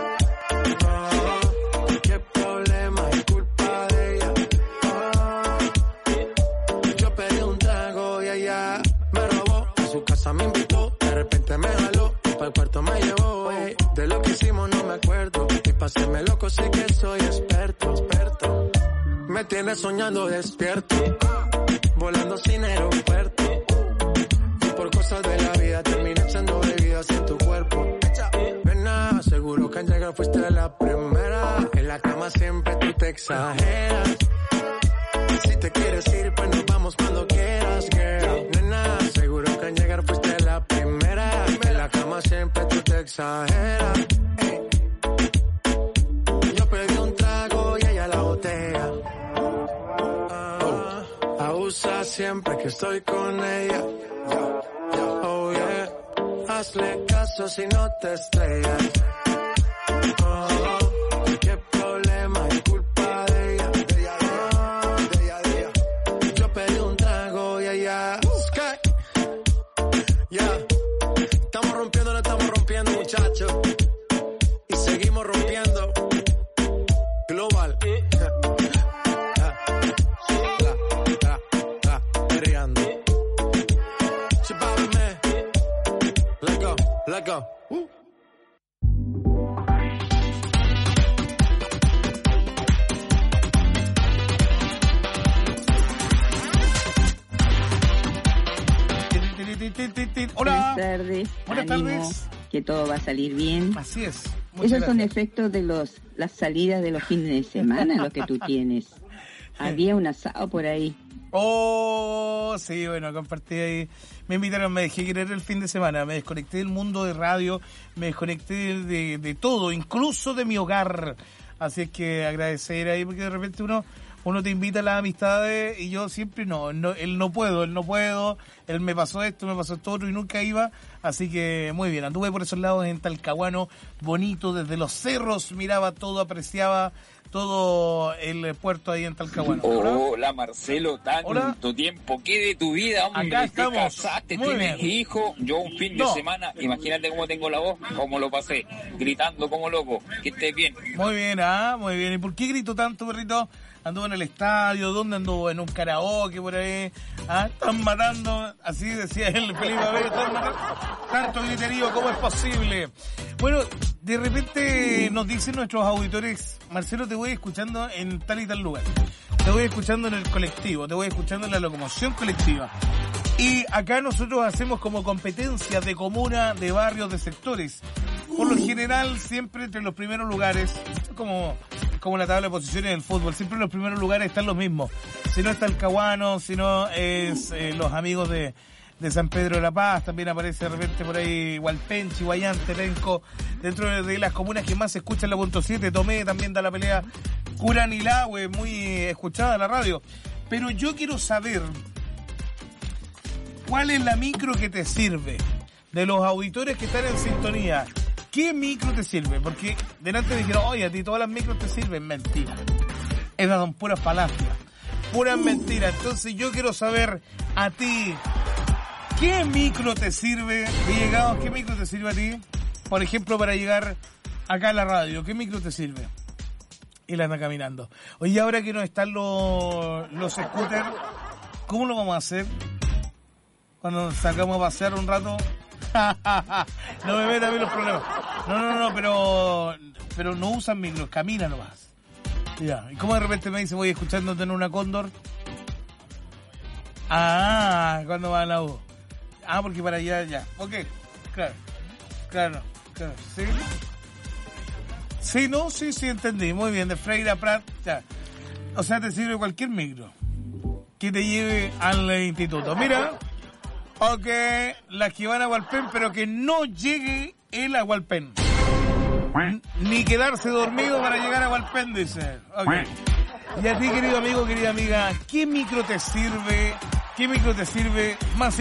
Me invitó, de repente me jaló, para el cuarto me llevó, de lo que hicimos no me acuerdo, y pa' hacerme loco sé que soy experto, me tienes soñando despierto, volando sin aeropuerto, y por cosas de la vida terminé echando bebidas en tu cuerpo, nena, seguro que al llegar fuiste la primera, en la cama siempre tú te exageras, si te quieres ir pues nos vamos cuando quieras, girl, nena, seguro que al llegar fuiste la primera, en la cama siempre tú te exageras, yo pedí un trago y ella la botella, abusa siempre que estoy con ella, oh yeah, hazle caso si no te estrellas, oh, qué problema es culpa de ella. Estamos rompiendo, no estamos rompiendo, muchachos. Y seguimos rompiendo. Global. Perreando. Chipábame. Let's go, let's go. Hola. Buenas tardes. Buenas tardes. Que todo va a salir bien. Así es. Esos son efectos de las salidas de los fines de semana, lo que tú tienes. Había un asado por ahí. Oh, sí, bueno, compartí ahí. Me invitaron, me dejé querer el fin de semana. Me desconecté del mundo de radio, me desconecté de todo, incluso de mi hogar. Así es que agradecer ahí, porque de repente uno uno te invita a las amistades y yo siempre él no puedo, él me pasó esto otro y nunca iba, así que muy bien, anduve por esos lados en Talcahuano, bonito, desde los cerros miraba todo, apreciaba todo el puerto ahí en Talcahuano. Hola Marcelo, tanto tiempo, ¿qué de tu vida, hombre? Acá estamos. Te casaste, muy tienes bien. hijo, yo un fin de semana, imagínate cómo tengo la voz, cómo lo pasé, gritando como loco, que estés bien. Muy bien, muy bien. ¿Y por qué grito tanto, perrito? ¿Anduvo en el estadio? ¿Dónde anduvo? ¿En un karaoke por ahí? Están matando, así decía el Felipe Abel, están matando. Tanto griterío, ¿cómo es posible? Bueno, de repente nos dicen nuestros auditores, Marcelo, te voy escuchando en tal y tal lugar. Te voy escuchando en el colectivo, te voy escuchando en la locomoción colectiva. Y acá nosotros hacemos como competencias de comuna, de barrios, de sectores. Por lo general, siempre entre los primeros lugares, como la tabla de posiciones del fútbol, siempre en los primeros lugares están los mismos. Si no está el Talcahuano, si no es los amigos de San Pedro de la Paz, también aparece de repente por ahí Hualpén, Chihuayante, Penco, dentro de las comunas que más se escuchan la punto 7, Tomé también da la pelea, Curanilahue, muy escuchada la radio. Pero yo quiero saber, ¿cuál es la micro que te sirve? De los auditores que están en sintonía, ¿qué micro te sirve? Porque delante me dijeron, oye, a ti todas las micros te sirven. Mentira. Esas son puras falacias. Puras mentiras. Entonces yo quiero saber a ti, ¿qué micro te sirve? Llegados, ¿qué micro te sirve a ti? Por ejemplo, para llegar acá a la radio, ¿qué micro te sirve? Y la anda caminando. Oye, ahora que no están los scooters, ¿cómo lo vamos a hacer? Cuando sacamos a pasear un rato. No me metas a mí los problemas. No, pero no usan micros, camina nomás. Ya, ¿y cómo de repente me dice voy escuchándote en una Cóndor? ¿Cuándo va a la U? Porque para allá, ya. Ok, claro. ¿Sí? Sí, no, sí, entendí. Muy bien, de Freire a Prat, ya. O sea, te sirve cualquier micro que te lleve al instituto. Mira, ok, las que van a Hualpén, pero que no llegue él a Hualpén. Ni quedarse dormido para llegar a Hualpén, dice. Ok. Y a ti, querido amigo, querida amiga, ¿qué micro te sirve? ¿Qué micro te sirve? Más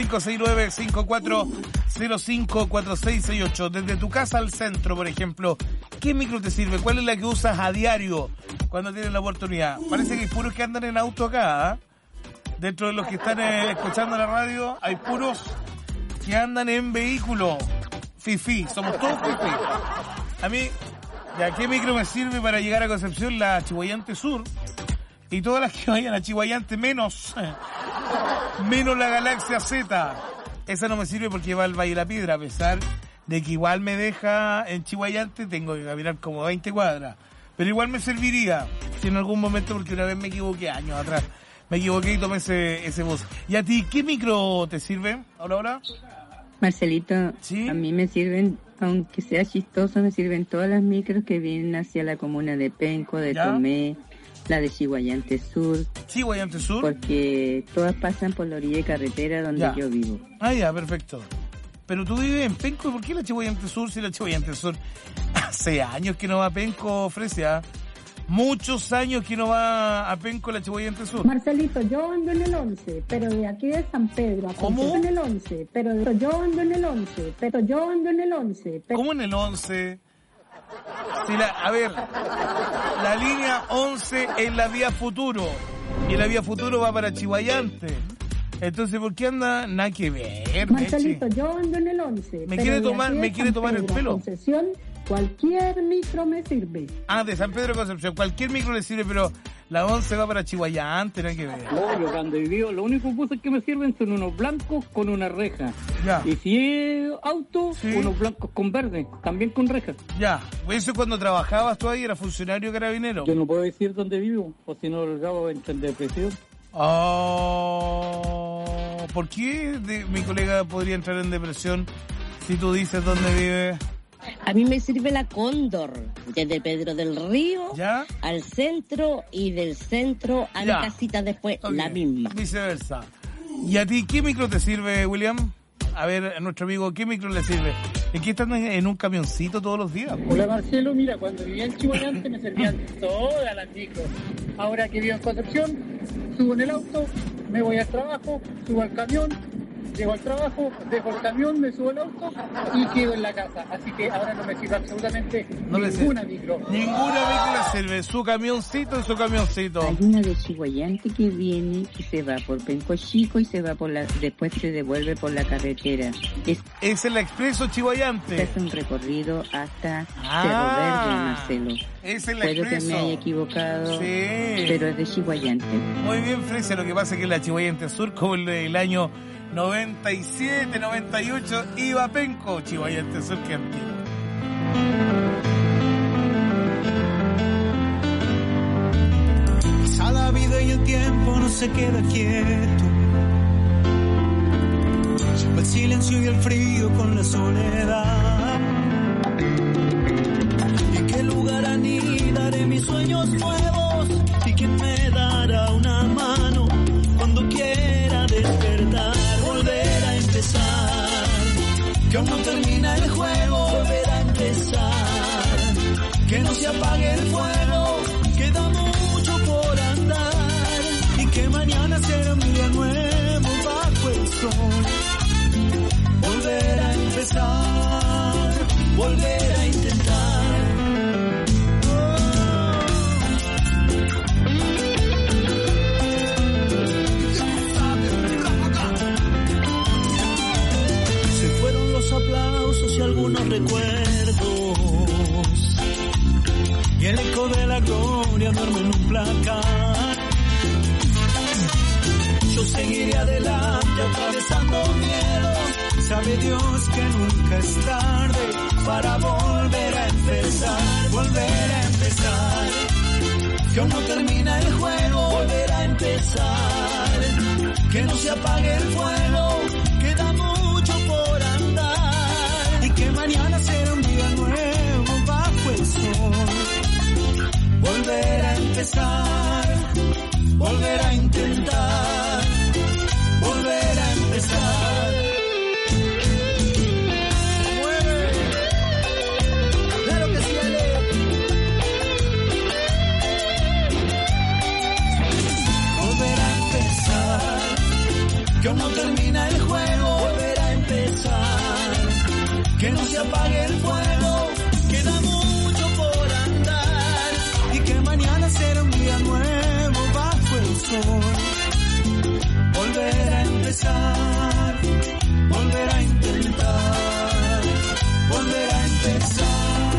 569-5405-4668. Desde tu casa al centro, por ejemplo, ¿qué micro te sirve? ¿Cuál es la que usas a diario cuando tienes la oportunidad? Parece que hay puros que andan en auto acá, Dentro de los que están escuchando la radio, hay puros que andan en vehículo. Fifi, somos todos fifi. A mí, ¿ya qué micro me sirve para llegar a Concepción? La Chihuayante Sur. Y todas las que vayan a Chihuayante menos la Galaxia Z. Esa no me sirve porque va al Valle de la Piedra, a pesar de que igual me deja en Chihuayante, tengo que caminar como 20 cuadras. Pero igual me serviría, si en algún momento, porque una vez me equivoqué años atrás. Me equivoqué y tomé ese bus. ¿Y a ti qué micro te sirve? Ahora. Marcelito, ¿sí? A mí me sirven, aunque sea chistoso, me sirven todas las micros que vienen hacia la comuna de Penco, de Tomé, la de Chihuayante Sur. ¿Chihuayante Sur? Porque todas pasan por la orilla de carretera donde yo vivo. Ya, perfecto. Pero tú vives en Penco, ¿por qué la Chihuayante Sur? Si la Chihuayante Sur hace años que no va a Penco, Fresia. Muchos años que no va a Penco la Chihuayante Sur. Marcelito, yo ando en el 11, pero de aquí de San Pedro a ¿Cómo? En el 11, pero yo ando en el 11, pero yo ando en el 11. ¿Cómo en el 11? Si a ver, la línea 11 es la vía Futuro y la vía Futuro va para Chihuayante. Entonces, ¿por qué anda? Nada que ver. Marcelito, yo ando en el 11. ¿Me quiere tomar el pelo? Concesión, cualquier micro me sirve. De San Pedro de Concepción, cualquier micro le sirve, pero la 11 va para Chihuayante, no hay que ver. No, yo cuando he vivido, los únicos buses que me sirven son unos blancos con una reja. Ya. Y si es auto, unos blancos con verde, también con reja. Ya, eso cuando trabajabas tú ahí, era funcionario carabinero. Yo no puedo decir dónde vivo, o si no, el Gabo entra en depresión. ¿Por qué mi colega podría entrar en depresión si tú dices dónde vive? A mí me sirve la Cóndor, desde Pedro del Río al centro y del centro a la casita después, la misma. Viceversa. ¿Y a ti qué micro te sirve, William? A ver, a nuestro amigo, ¿qué micro le sirve? Es que están en un camioncito todos los días. Hola Marcelo, mira, cuando vivía en Chihuayante me servían todas las micros. Ahora que vivo en Concepción, subo en el auto, me voy al trabajo, subo al camión, llego al trabajo, dejo el camión, me subo al auto y quedo en la casa. Así que ahora no me sirve absolutamente ninguna micro. Ninguna micro le sirve, su camioncito y su camioncito. Hay una de Chihuayante que viene y se va por Penco Chico y se va después se devuelve por la carretera. Es el Expreso Chihuayante. Es un recorrido hasta Cerro Verde, Marcelo. Es el Puedo Expreso. que me haya equivocado, pero es de Chihuayante. Muy bien, Fresia, lo que pasa es que la Chihuayante Sur, como el año 97, 98, iba a Penco, Chihuayante Sur, que antiguo. Pasa la vida y el tiempo no se queda quieto. Lleva el silencio y el frío con la soledad. ¿En qué lugar anidaré mis sueños nuevos? ¿Y quién me dará una mano cuando quiera despertar? Volver a empezar, que aún no termina el juego. Volver a empezar, que no se apague el fuego. Queda mucho por andar y que mañana será un día nuevo bajo el sol. Volver a empezar, volver a intentar. Se fueron los aplausos y algunos recuerdos, y el eco de la gloria duerme en un placar. Yo seguiré adelante atravesando miedos. Sabe Dios que nunca es tarde para volver a empezar. Volver a empezar, que aún no termina el juego. Volver a empezar, que no se apague el fuego. Queda mucho por andar y que mañana será un día nuevo bajo el sol. Volver a empezar, volver a intentar, volver a empezar. Mueve, claro que sí, Ale. Volver a empezar, que aún no termina el juego. Volver a empezar, que no se apague el fuego. Queda mucho por andar y que mañana será un día nuevo bajo el sol. Volver a empezar, volver a intentar, volver a empezar.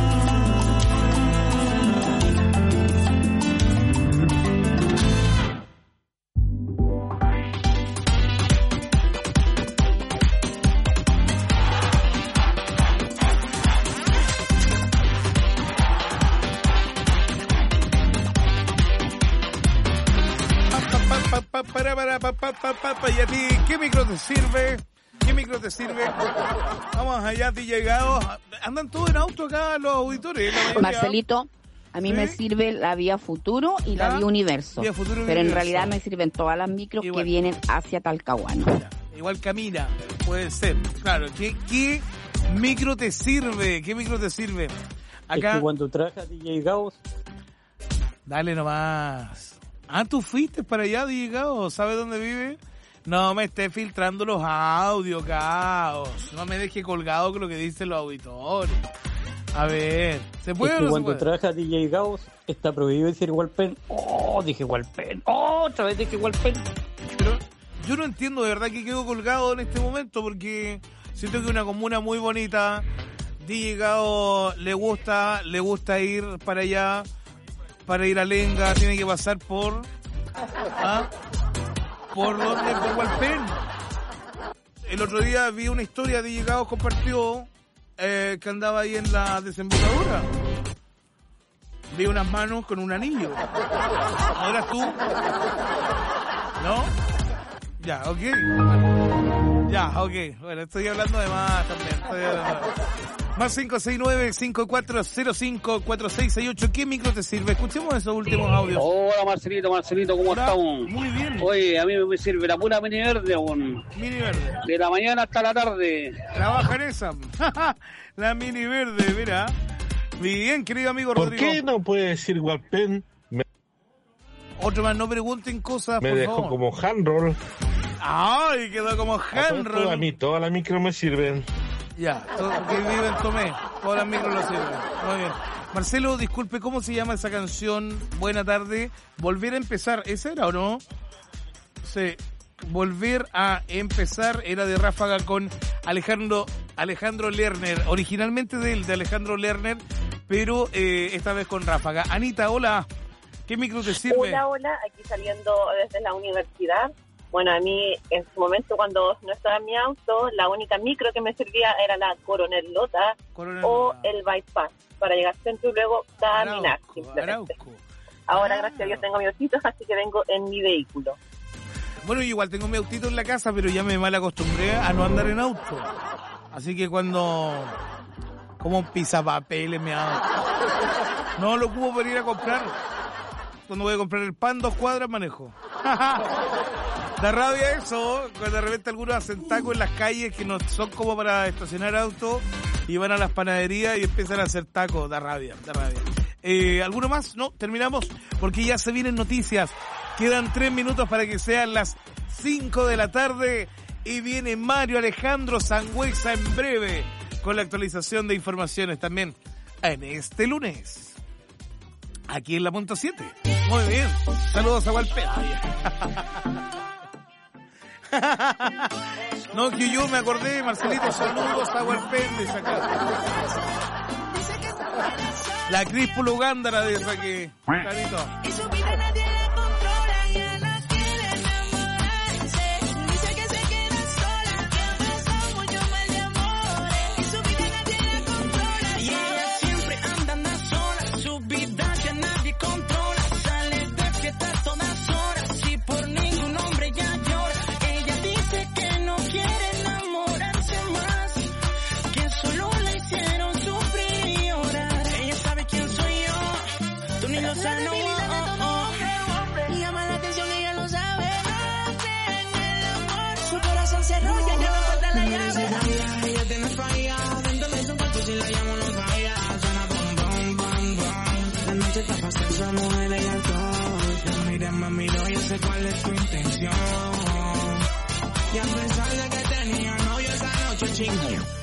¿Y a ti qué micro te sirve? ¿Qué micro te sirve? Vamos allá, DJ Gao. Andan todos en auto acá los auditores. Marcelito, a mí me sirve la Vía Futuro y la Vía Universo. Vía Futuro y pero en Universo. realidad me sirven todas las micros que vienen hacia Talcahuano. Igual camina, puede ser. Claro, ¿qué micro te sirve? ¿Qué micro te sirve? Acá. Es que cuando trabaja DJ Gao. Dale nomás. Ah, ¿tú fuiste para allá, DJ Gao? ¿Sabes dónde vive? No me estés filtrando los audios, Caos. No me deje colgado con lo que dicen los auditores. A ver, ¿se puede es o que no cuando se puede? trabaja DJ Gao está prohibido decir Walpen. Oh, dije Walpen. Oh, otra vez dije Walpen. Pero yo no entiendo de verdad que quedo colgado en este momento porque siento que una comuna muy bonita. DJ Gao le gusta ir para allá. Para ir a Lenga tiene que pasar por... ¿Ah? ¿Por dónde? Por Hualpén. El otro día vi una historia de Llegados compartió que andaba ahí en la desembocadura. Vi unas manos con un anillo. ¿No eras tú? ¿No? Ya, ok. Ya, ok. Bueno, estoy hablando de más también. Más 569-5405-4668. ¿Qué micro te sirve? Escuchemos esos últimos audios. Hola Marcelito, ¿cómo estamos? Muy bien. Oye, a mí me sirve la pura mini verde, Mini verde. De la mañana hasta la tarde. Trabaja en esa. La mini verde, mira. Bien, querido amigo Rodrigo. ¿Por qué no puede decir Walpen? Otro más, no pregunten cosas, me por dejó favor. como handroll. Ay, quedó como handroll. A mí todas las micros me sirven. Ya, que vive en Tomé. Todas las micros lo sirven. Muy bien. Marcelo, disculpe, ¿cómo se llama esa canción? Buena tarde. Volver a empezar. ¿Esa era o no? Sí. Volver a empezar era de Ráfaga con Alejandro Lerner. Originalmente de Alejandro Lerner, pero esta vez con Ráfaga. Anita, hola. ¿Qué micro te sirve? Hola, aquí saliendo desde la universidad. Bueno, a mí en su momento cuando no estaba en mi auto, la única micro que me servía era la Coronel Lota o el Bypass para llegar al centro y luego caminar simplemente. Ahora, gracias a Dios, tengo mi autito, así que vengo en mi vehículo. Bueno, igual tengo mi autito en la casa, pero ya me mal acostumbré a no andar en auto. Así que cuando... como un pisapapeles me hago. No lo ocupo para ir a comprar. Cuando voy a comprar el pan, 2 cuadras manejo. Da rabia eso, cuando de repente algunos hacen tacos en las calles que no son como para estacionar autos y van a las panaderías y empiezan a hacer tacos. Da rabia. ¿Alguno más? No, terminamos porque ya se vienen noticias. Quedan 3 minutos para que sean las 5 de la tarde y viene Mario Alejandro Sangüesa en breve con la actualización de informaciones también en este lunes. Aquí en la punto 7. Muy bien. Saludos a Walpen. No, que yo me acordé, Marcelito, saludos a Walpen de sacar. La Críspulo Gándara de esa que... Carito. Esa mujer y alcohol. Mira, mami, no, yo sé cuál es tu intención. Y a pesar de que tenía novio esa noche, chingo.